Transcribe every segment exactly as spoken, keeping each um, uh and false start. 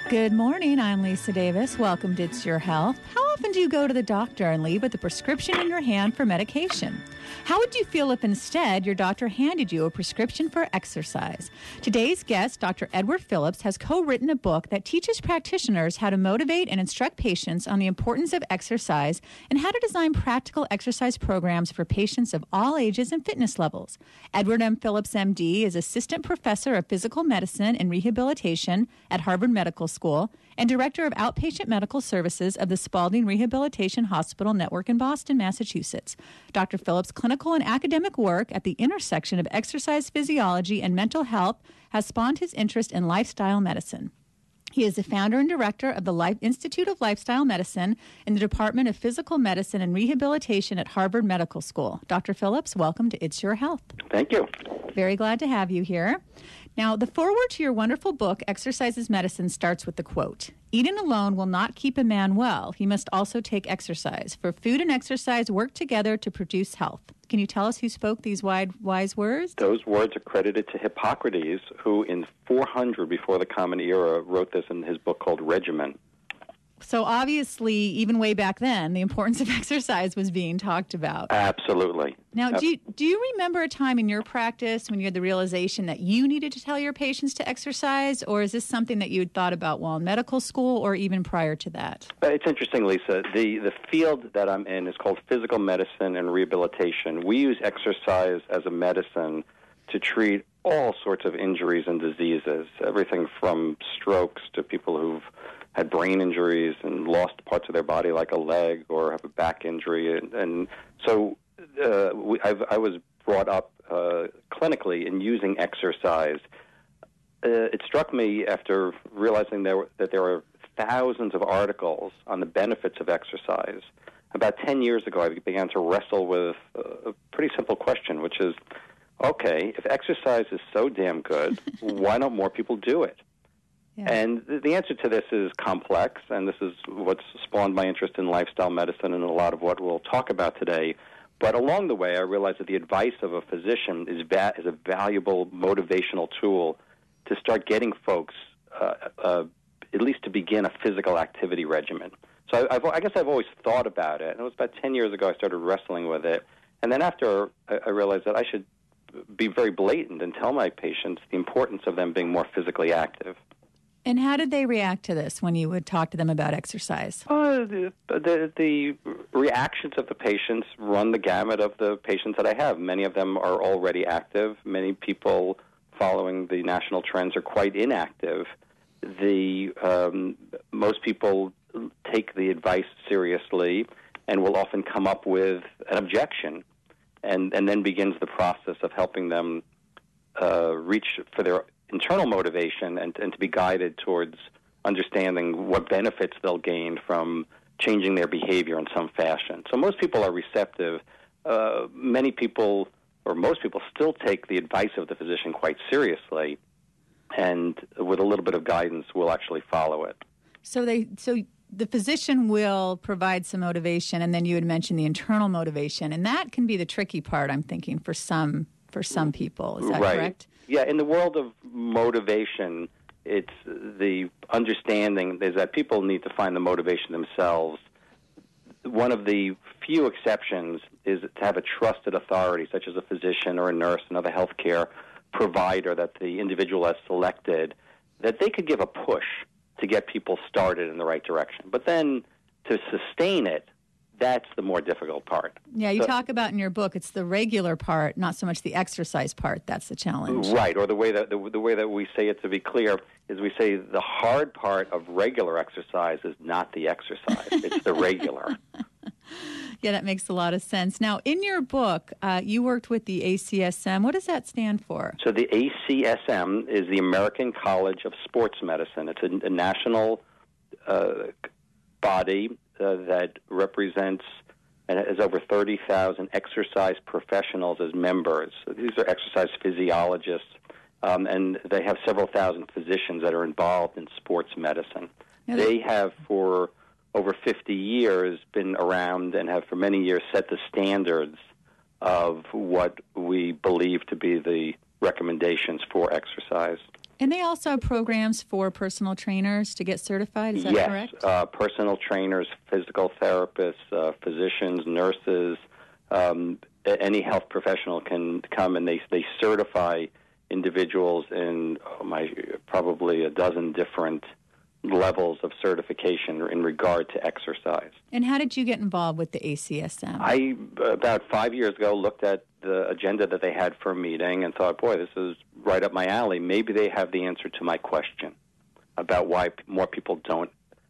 Good morning. I'm Lisa Davis. Welcome to It's Your Health. How often do you go to the doctor and leave with a prescription in your hand for medication? How would you feel if instead your doctor handed you a prescription for exercise? Today's guest, Doctor Edward Phillips, has co-written a book that teaches practitioners how to motivate and instruct patients on the importance of exercise and how to design practical exercise programs for patients of all ages and fitness levels. Edward M. Phillips, M D, is Assistant Professor of Physical Medicine and Rehabilitation at Harvard Medical School and Director of Outpatient Medical Services of the Spaulding Rehabilitation Hospital Network in Boston, Massachusetts. Doctor Phillips' clinical and academic work at the intersection of exercise physiology and mental health has spawned his interest in lifestyle medicine. He is the founder and director of the Life Institute of Lifestyle Medicine in the Department of Physical Medicine and Rehabilitation at Harvard Medical School. Doctor Phillips, welcome to It's Your Health. Thank you. Very glad to have you here. Now, the foreword to your wonderful book, Exercises Medicine, starts with the quote, "Eating alone will not keep a man well. He must also take exercise. For food and exercise work together to produce health." Can you tell us who spoke these wide, wise words? Those words are credited to Hippocrates, who in four hundred before the Common Era wrote this in his book called Regimen. So obviously, even way back then, the importance of exercise was being talked about. Absolutely. Now, do you, do you remember a time in your practice when you had the realization that you needed to tell your patients to exercise, or is this something that you had thought about while in medical school or even prior to that? It's interesting, Lisa. The, the field that I'm in is called physical medicine and rehabilitation. We use exercise as a medicine to treat all sorts of injuries and diseases, everything from strokes to people who've had brain injuries and lost parts of their body like a leg or have a back injury. And, and so uh, we, I've, I was brought up uh, clinically in using exercise. Uh, it struck me after realizing there were, that there were thousands of articles on the benefits of exercise. About ten years ago, I began to wrestle with a pretty simple question, which is, okay, if exercise is so damn good, why don't more people do it? Yeah. And the answer to this is complex, and this is what's spawned my interest in lifestyle medicine and a lot of what we'll talk about today. But along the way, I realized that the advice of a physician is, va- is a valuable motivational tool to start getting folks, uh, uh, at least to begin a physical activity regimen. So I, I've, I guess I've always thought about it, and it was about ten years ago I started wrestling with it. And then after, I, I realized that I should be very blatant and tell my patients the importance of them being more physically active. And how did they react to this when you would talk to them about exercise? Uh, the, the, the reactions of the patients run the gamut of the patients that I have. Many of them are already active. Many people following the national trends are quite inactive. The um, most people take the advice seriously and will often come up with an objection, and, and then begins the process of helping them uh, reach for their internal motivation and, and to be guided towards understanding what benefits they'll gain from changing their behavior in some fashion. So most people are receptive. Uh, many people, or most people, still take the advice of the physician quite seriously, and with a little bit of guidance, will actually follow it. So they, so the physician will provide some motivation, and then you had mentioned the internal motivation, and that can be the tricky part, I'm thinking, for some for some people. Is that right. correct? Yeah, in the world of motivation, it's the understanding is that people need to find the motivation themselves. One of the few exceptions is to have a trusted authority, such as a physician or a nurse, another healthcare provider that the individual has selected, that they could give a push to get people started in the right direction. But then to sustain it, that's the more difficult part. Yeah, you so, talk about in your book, it's the regular part, not so much the exercise part. That's the challenge. Right, or the way that the, the way that we say it, to be clear, is we say the hard part of regular exercise is not the exercise, it's the regular. Yeah, that makes a lot of sense. Now, in your book, uh, you worked with the A C S M. What does that stand for? So the A C S M is the American College of Sports Medicine. It's a, a national uh, body Uh, that represents and has over thirty thousand exercise professionals as members. So these are exercise physiologists, um, and they have several thousand physicians that are involved in sports medicine. Now, they have, for over fifty years, been around and have for many years set the standards of what we believe to be the recommendations for exercise. And they also have programs for personal trainers to get certified, is that yes, correct? Yes, uh, personal trainers, physical therapists, uh, physicians, nurses, um, any health professional can come and they they certify individuals in oh my probably a dozen different levels of certification in regard to exercise. And how did you get involved with the A C S M? I, about five years ago, looked at the agenda that they had for a meeting and thought, boy, this is right up my alley. Maybe they have the answer to my question about why more people don't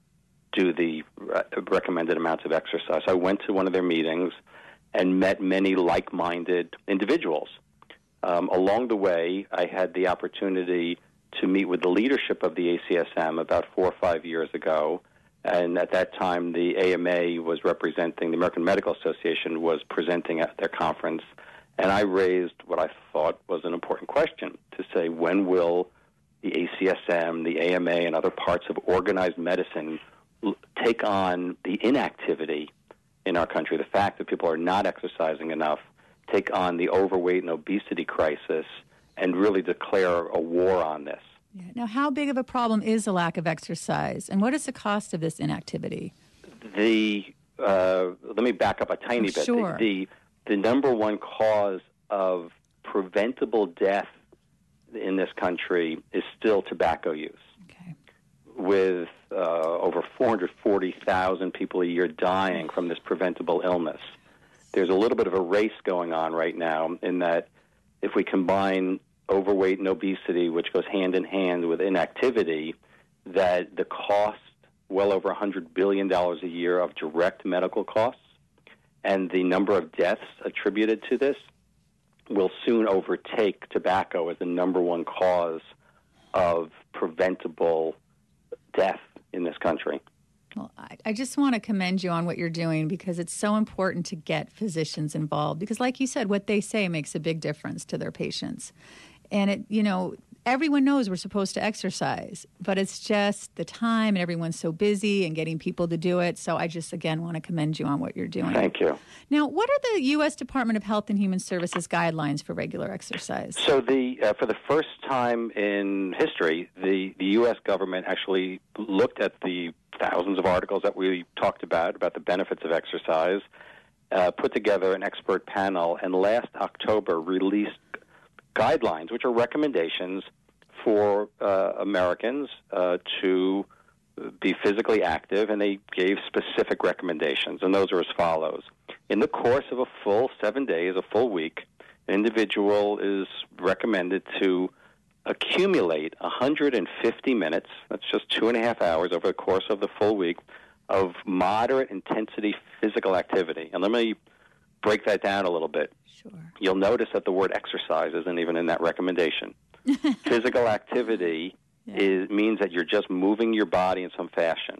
do the recommended amounts of exercise. I went to one of their meetings and met many like-minded individuals. Um, along the way, I had the opportunity to meet with the leadership of the A C S M about four or five years ago. And at that time, the A M A was representing, the American Medical Association was presenting at their conference. And I raised what I thought was an important question to say, when will the A C S M, the A M A, and other parts of organized medicine l- take on the inactivity in our country, the fact that people are not exercising enough, take on the overweight and obesity crisis, and really declare a war on this. Yeah. Now, how big of a problem is the lack of exercise, and what is the cost of this inactivity? The uh, let me back up a tiny oh, bit. Sure. The, the the number one cause of preventable death in this country is still tobacco use. Okay. With uh, over four hundred forty thousand people a year dying from this preventable illness. There's a little bit of a race going on right now in that if we combine overweight and obesity, which goes hand in hand with inactivity, that the cost, well over one hundred billion dollars a year of direct medical costs, and the number of deaths attributed to this will soon overtake tobacco as the number one cause of preventable death in this country. Well, I, I just want to commend you on what you're doing because it's so important to get physicians involved because, like you said, what they say makes a big difference to their patients. And, it, you know, everyone knows we're supposed to exercise, but it's just the time and everyone's so busy and getting people to do it. So I just, again, want to commend you on what you're doing. Thank you. Now, what are the U S Department of Health and Human Services guidelines for regular exercise? So the uh, for the first time in history, the, the U S government actually looked at the thousands of articles that we talked about, about the benefits of exercise, uh, put together an expert panel, and last October released guidelines, which are recommendations for uh, Americans uh, to be physically active, and they gave specific recommendations, and those are as follows. In the course of a full seven days, a full week, an individual is recommended to accumulate one hundred fifty minutes, that's just two and a half hours over the course of the full week, of moderate intensity physical activity. And let me break that down a little bit. Sure. You'll notice that the word exercise isn't even in that recommendation. Physical activity yeah. is means that you're just moving your body in some fashion.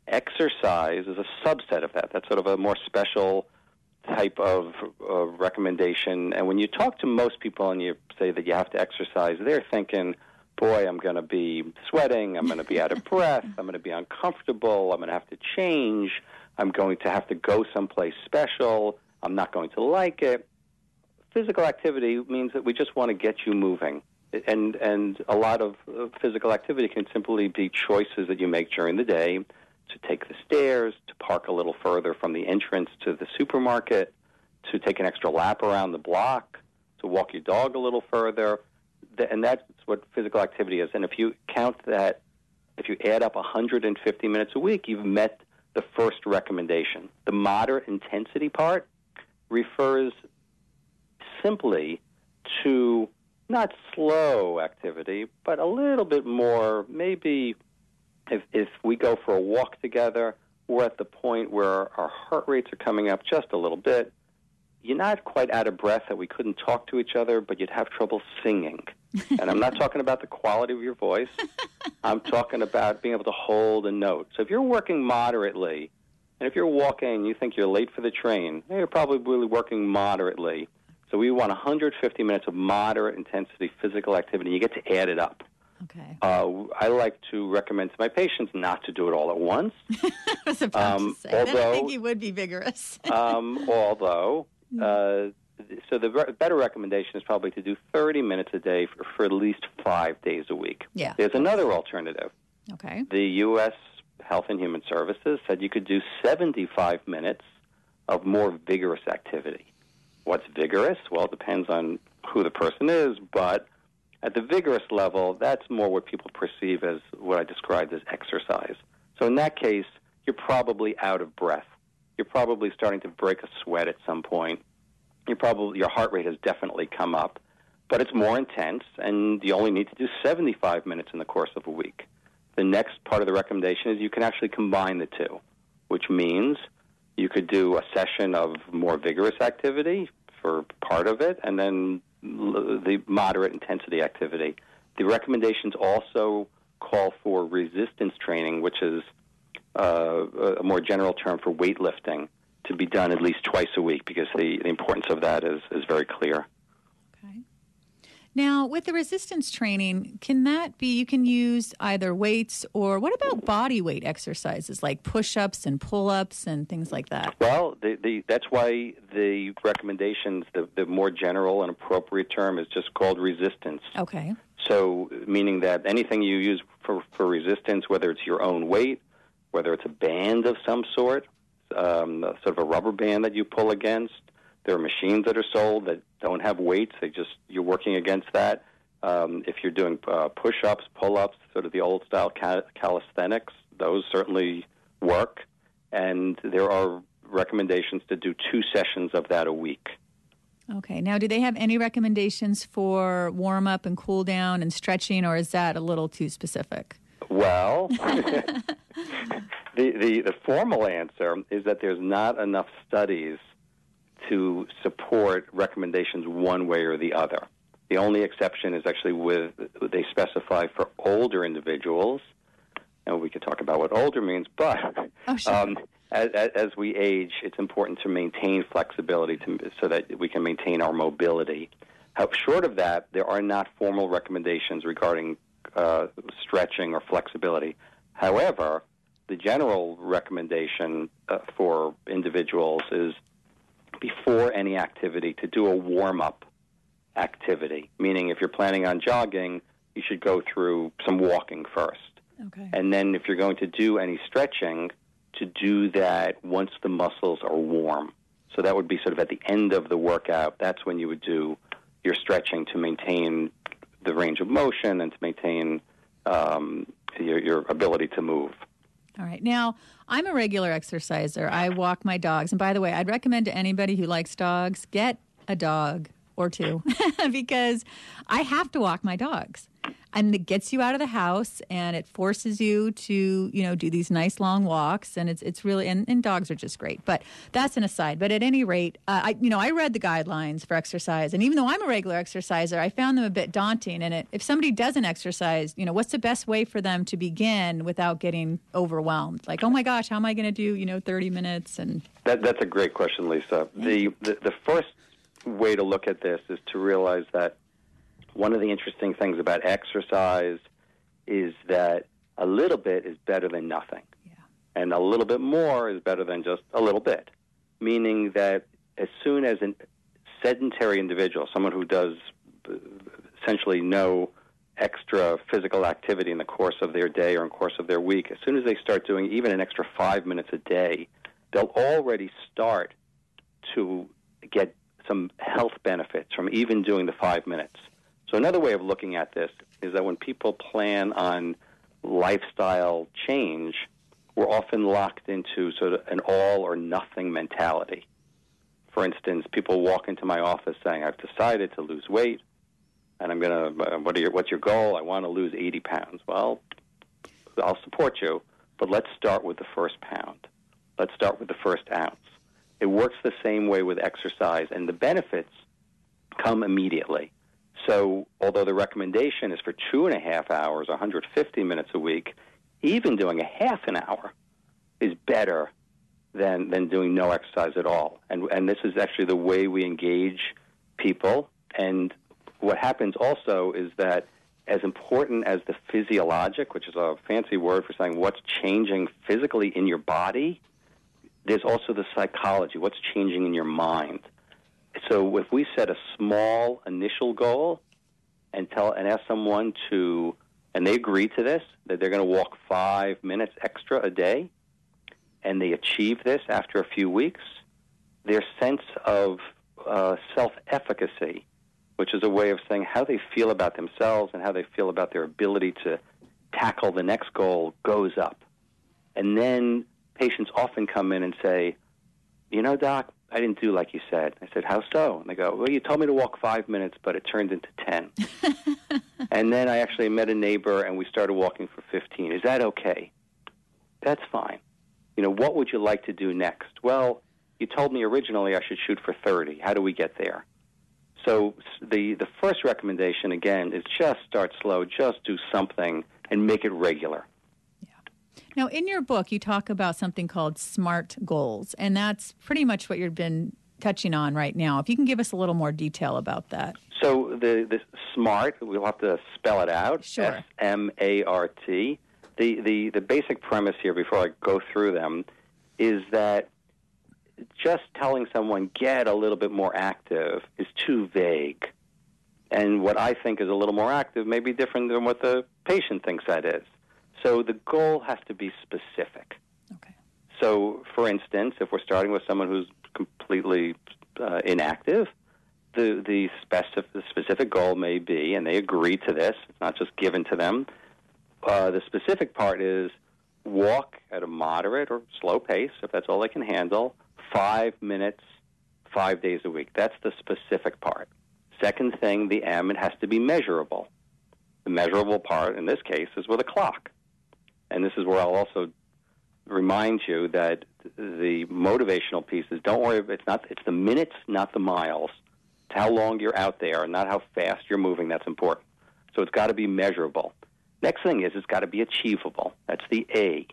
Exercise is a subset of that. That's sort of a more special type of uh, recommendation. And when you talk to most people and you say that you have to exercise, they're thinking, boy, I'm going to be sweating, I'm going to be out of breath, I'm going to be uncomfortable, I'm going to have to change, I'm going to have to go someplace special, I'm not going to like it. Physical activity means that we just want to get you moving. And and a lot of uh, physical activity can simply be choices that you make during the day to take the stairs, to park a little further from the entrance to the supermarket, to take an extra lap around the block, to walk your dog a little further. And that's what physical activity is. And if you count that, if you add up one hundred fifty minutes a week, you've met the first recommendation. The moderate intensity part refers simply to not slow activity, but a little bit more, maybe if, if we go for a walk together, we're at the point where our heart rates are coming up just a little bit. You're not quite out of breath that we couldn't talk to each other, but you'd have trouble singing. And I'm not talking about the quality of your voice. I'm talking about being able to hold a note. So if you're working moderately, and if you're walking and you think you're late for the train, you're probably really working moderately. So we want one hundred fifty minutes of moderate intensity physical activity. You get to add it up. Okay. Uh, I like to recommend to my patients not to do it all at once. I was about um, to say. Although, then I think you would be vigorous. um, although uh, so the re- better recommendation is probably to do thirty minutes a day for, for at least five days a week. Yeah. There's another alternative. Okay. The U S Health and Human Services said you could do seventy-five minutes of more vigorous activity. What's vigorous? Well, it depends on who the person is, but at the vigorous level, that's more what people perceive as what I described as exercise. So in that case, you're probably out of breath. You're probably starting to break a sweat at some point. You're probably, your heart rate has definitely come up, but it's more intense, and you only need to do seventy-five minutes in the course of a week. The next part of the recommendation is you can actually combine the two, which means you could do a session of more vigorous activity for part of it, and then the moderate intensity activity. The recommendations also call for resistance training, which is uh, a more general term for weightlifting, to be done at least twice a week, because the, the importance of that is, is very clear. Okay. Now, with the resistance training, can that be, you can use either weights or what about body weight exercises like push-ups and pull-ups and things like that? Well, the, the, that's why the recommendations, the, the more general and appropriate term is just called resistance. Okay. So, meaning that anything you use for, for resistance, whether it's your own weight, whether it's a band of some sort, um, sort of a rubber band that you pull against. There are machines that are sold that don't have weights. They just, you're working against that. Um, if you're doing uh, push-ups, pull-ups, sort of the old-style cal- calisthenics, those certainly work. And there are recommendations to do two sessions of that a week. Okay. Now, do they have any recommendations for warm-up and cool-down and stretching, or is that a little too specific? Well, the, the, the formal answer is that there's not enough studies to support recommendations one way or the other. The only exception is actually with, they specify for older individuals, and we could talk about what older means, but oh, sure. um, as, as we age, it's important to maintain flexibility to, so that we can maintain our mobility. How, short of that, there are not formal recommendations regarding uh, stretching or flexibility. However, the general recommendation uh, for individuals is before any activity to do a warm-up activity, meaning if you're planning on jogging, you should go through some walking first. Okay. And then if you're going to do any stretching, to do that once the muscles are warm. So that would be sort of at the end of the workout. That's when you would do your stretching to maintain the range of motion and to maintain um, your, your ability to move. All right. Now, I'm a regular exerciser. I walk my dogs. And by the way, I'd recommend to anybody who likes dogs, get a dog or two because I have to walk my dogs. And it gets you out of the house and it forces you to, you know, do these nice long walks. And it's it's really, and, and dogs are just great. But that's an aside. But at any rate, uh, I, you know, I read the guidelines for exercise. And even though I'm a regular exerciser, I found them a bit daunting. And it, if somebody doesn't exercise, you know, what's the best way for them to begin without getting overwhelmed? Like, oh my gosh, how am I going to do, you know, thirty minutes? And that, that's a great question, Lisa. The, the the first way to look at this is to realize that one of the interesting things about exercise is that a little bit is better than nothing. Yeah. And a little bit more is better than just a little bit, meaning that as soon as a sedentary individual, someone who does essentially no extra physical activity in the course of their day or in the course of their week, as soon as they start doing even an extra five minutes a day, they'll already start to get some health benefits from even doing the five minutes. So another way of looking at this is that when people plan on lifestyle change, we're often locked into sort of an all-or-nothing mentality. For instance, people walk into my office saying, I've decided to lose weight, and I'm going to, what are your, what's your goal? I want to lose eighty pounds. Well, I'll support you, but let's start with the first pound. Let's start with the first ounce. It works the same way with exercise, and the benefits come immediately. So although the recommendation is for two and a half hours, one hundred fifty minutes a week, even doing a half an hour is better than, than doing no exercise at all. And, and this is actually the way we engage people. And what happens also is that as important as the physiologic, which is a fancy word for saying what's changing physically in your body, there's also the psychology, what's changing in your mind. So if we set a small initial goal and tell and ask someone to, and they agree to this, that they're going to walk five minutes extra a day, and they achieve this after a few weeks, their sense of uh, self-efficacy, which is a way of saying how they feel about themselves and how they feel about their ability to tackle the next goal, goes up. And then patients often come in and say, you know, Doc, I didn't do like you said. I said, how so? And they go, well, you told me to walk five minutes, but it turned into ten. And then I actually met a neighbor, and we started walking for fifteen. Is that okay? That's fine. You know, what would you like to do next? Well, you told me originally I should shoot for thirty. How do we get there? So the, the first recommendation, again, is just start slow, just do something, and make it regular. Now, in your book, you talk about something called SMART goals, and that's pretty much what you've been touching on right now. If you can give us a little more detail about that. So the, the SMART, we'll have to spell it out, sure. S M A R T. The, the, the basic premise here, before I go through them, is that just telling someone, get a little bit more active, is too vague. And what I think is a little more active may be different than what the patient thinks that is. So the goal has to be specific. Okay. So, for instance, if we're starting with someone who's completely uh, inactive, the the specific, the specific goal may be, and they agree to this, it's not just given to them, uh, the specific part is walk at a moderate or slow pace, if that's all they can handle, five minutes, five days a week. That's the specific part. Second thing, the M, it has to be measurable. The measurable part, in this case, is with a clock. And this is where I'll also remind you that the motivational piece is don't worry, it's not it's the minutes, not the miles. It's how long you're out there, not how fast you're moving that's important. So it's got to be measurable. Next thing is it's got to be achievable. That's the A.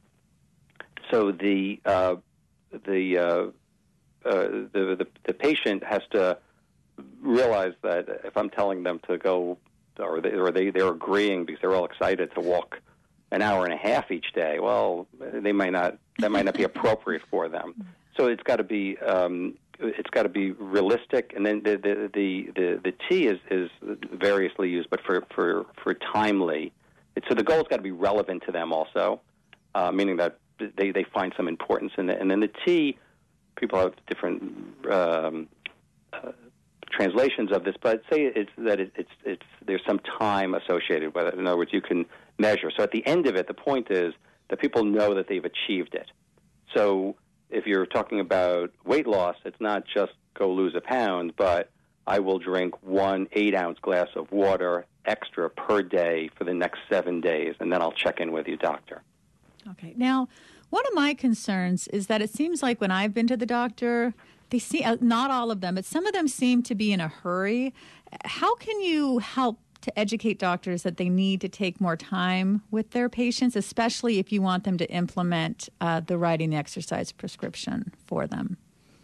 So the uh, the, uh, uh, the the the patient has to realize that if I'm telling them to go, or they or they they're agreeing because they're all excited to walk an hour and a half each day, well, they might not. That might not be appropriate for them. So it's got to be um, it's got to be realistic, and then the the the the, the T is, is variously used, but for for for timely. It's, so the goal's got to be relevant to them also, uh, meaning that they they find some importance in it. And then the T, people have different um, uh, translations of this, but say it's that it, it's it's there's some time associated with it. In other words, you can measure. So at the end of it, the point is that people know that they've achieved it. So if you're talking about weight loss, it's not just go lose a pound, but I will drink one eight-ounce glass of water extra per day for the next seven days, and then I'll check in with you, doctor. Okay. Now, one of my concerns is that it seems like when I've been to the doctor, they see, not all of them, but some of them seem to be in a hurry. How can you help to educate doctors that they need to take more time with their patients, especially if you want them to implement uh, the writing the exercise prescription for them?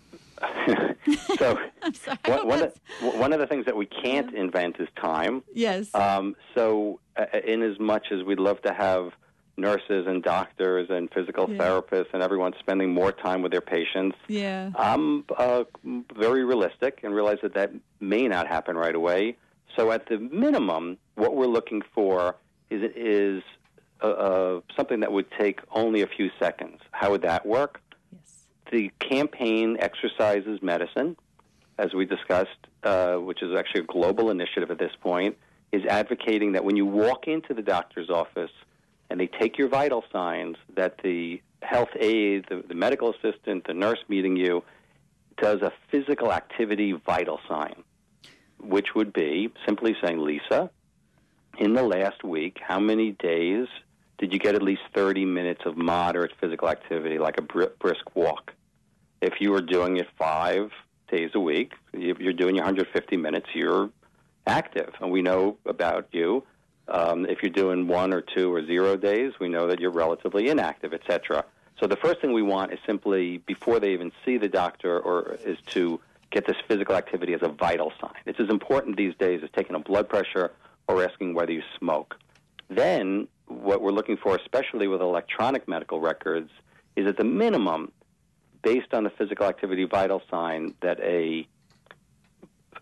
So sorry, one, one, of, one of the things that we can't yeah. invent is time. Yes. Um, so uh, in as much as we'd love to have nurses and doctors and physical yeah. therapists and everyone spending more time with their patients, yeah. I'm uh, very realistic and realize that that may not happen right away. So at the minimum, what we're looking for is, is uh, uh, something that would take only a few seconds. How would that work? Yes. The campaign Exercises Medicine, as we discussed, uh, which is actually a global initiative at this point, is advocating that when you walk into the doctor's office and they take your vital signs, that the health aide, the, the medical assistant, the nurse meeting you, does a physical activity vital sign, which would be simply saying, Lisa, in the last week, how many days did you get at least thirty minutes of moderate physical activity, like a brisk walk? If you were doing it five days a week, if you're doing your one hundred fifty minutes, you're active. And we know about you. Um, if you're doing one or two or zero days, we know that you're relatively inactive, et cetera. So the first thing we want is simply, before they even see the doctor, or is to get this physical activity as a vital sign. It's as important these days as taking a blood pressure or asking whether you smoke. Then what we're looking for, especially with electronic medical records, is at the minimum, based on the physical activity vital sign, that a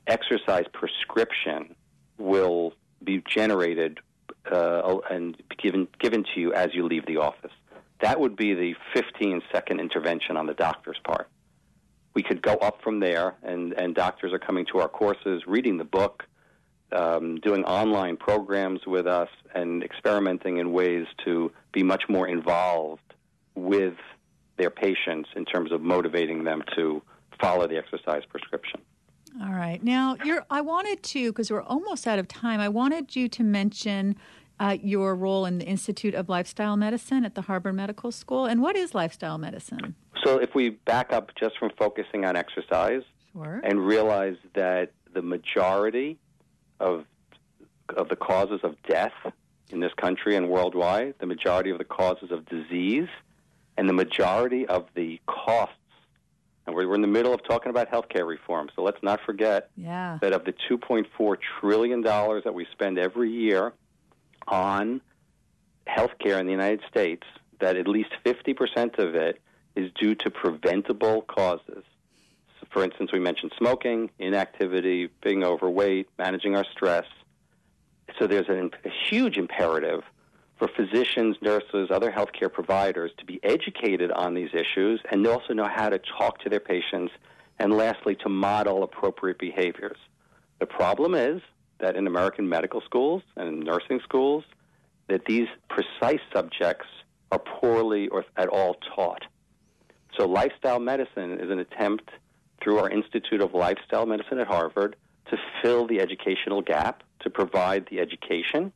exercise prescription will be generated uh, and given given to you as you leave the office. That would be the fifteen-second intervention on the doctor's part. We could go up from there, and, and doctors are coming to our courses, reading the book, um, doing online programs with us, and experimenting in ways to be much more involved with their patients in terms of motivating them to follow the exercise prescription. All right. Now, you're, I wanted to, because we're almost out of time, I wanted you to mention uh, your role in the Institute of Lifestyle Medicine at the Harvard Medical School. And what is lifestyle medicine? So if we back up just from focusing on exercise sure. and realize that the majority of of the causes of death in this country and worldwide, the majority of the causes of disease, and the majority of the costs, and we're in the middle of talking about healthcare reform, so let's not forget yeah. that of the two point four trillion dollars that we spend every year on healthcare in the United States, that at least fifty percent of it is due to preventable causes. So for instance, we mentioned smoking, inactivity, being overweight, managing our stress. So there's an, a huge imperative for physicians, nurses, other healthcare providers to be educated on these issues and also know how to talk to their patients, and lastly, to model appropriate behaviors. The problem is that in American medical schools and in nursing schools, that these precise subjects are poorly or at all taught. So lifestyle medicine is an attempt through our Institute of Lifestyle Medicine at Harvard to fill the educational gap, to provide the education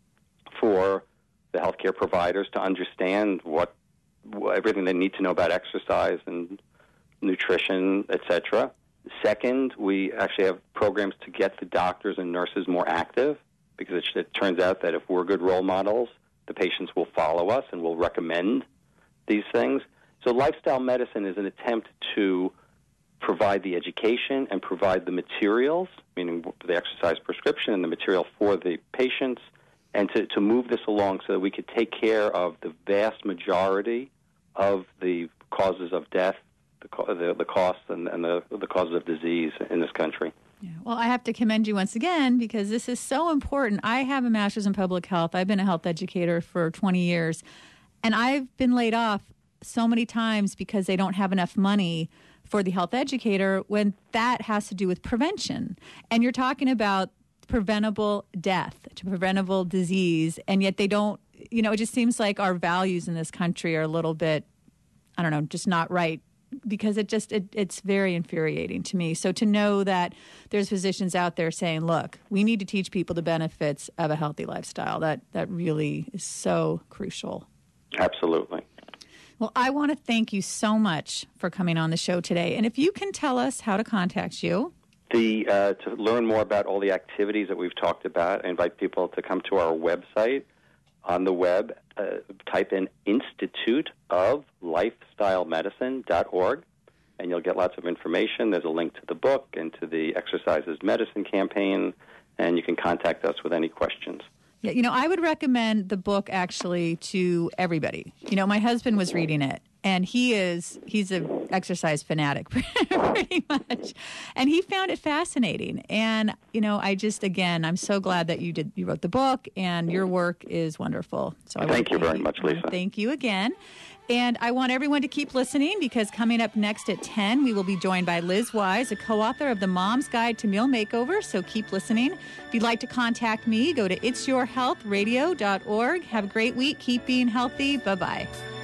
for the healthcare providers to understand what, what everything they need to know about exercise and nutrition, et cetera. Second, we actually have programs to get the doctors and nurses more active, because it, it turns out that if we're good role models, the patients will follow us and will recommend these things. So lifestyle medicine is an attempt to provide the education and provide the materials, meaning the exercise prescription and the material for the patients, and to, to move this along so that we could take care of the vast majority of the causes of death, the, the, the costs, and, and the, the causes of disease in this country. Yeah. Well, I have to commend you once again, because this is so important. I have a master's in public health. I've been a health educator for twenty years, and I've been laid off so many times because they don't have enough money for the health educator, when that has to do with prevention. And you're talking about preventable death, to preventable disease, and yet they don't, you know, it just seems like our values in this country are a little bit, I don't know, just not right, because it just, it, it's very infuriating to me. So to know that there's physicians out there saying, look, we need to teach people the benefits of a healthy lifestyle, that, that really is so crucial. Absolutely. Well, I want to thank you so much for coming on the show today. And if you can tell us how to contact you. The uh, to learn more about all the activities that we've talked about, I invite people to come to our website. On the web, uh, type in Institute of Lifestyle Medicine dot org, and you'll get lots of information. There's a link to the book and to the Exercises Medicine campaign, and you can contact us with any questions. Yeah, you know, I would recommend the book actually to everybody. You know, my husband was reading it, and he is, he's an exercise fanatic pretty much. And he found it fascinating. And, you know, I just, again, I'm so glad that you did, you wrote the book, and your work is wonderful. So I Thank you very much, Lisa. Thank you again. And I want everyone to keep listening, because coming up next at ten, we will be joined by Liz Wise, a co-author of The Mom's Guide to Meal Makeover. So keep listening. If you'd like to contact me, go to its your health radio dot org. Have a great week. Keep being healthy. Bye-bye.